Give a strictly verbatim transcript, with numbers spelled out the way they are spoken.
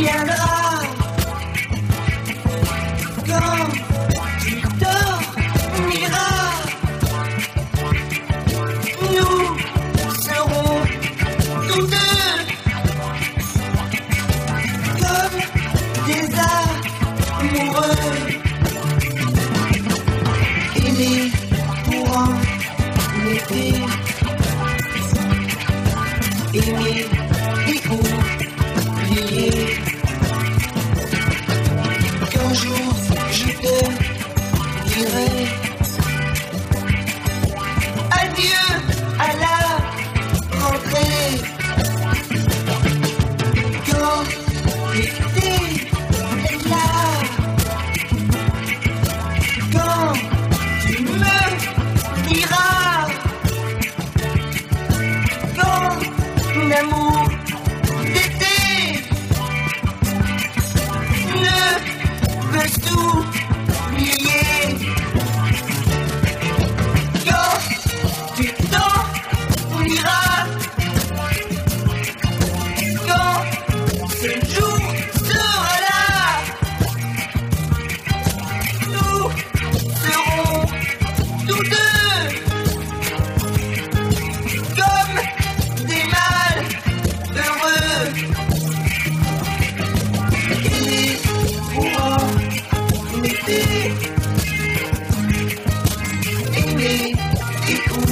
viendra quand tu dormiras. Nous serons tous deux comme des amoureux, aimés pour un été, aimés et oubliés. Qu'un jour je te dirai adieu à la rentrée. Quand l'été est là, quand tu me diras ton amour d'été ne peut s'oublier. Quand tu t'ennuieras, quand ce jour sera là, nous serons tous deux comme des malheureux, aimés pour un été, aimés et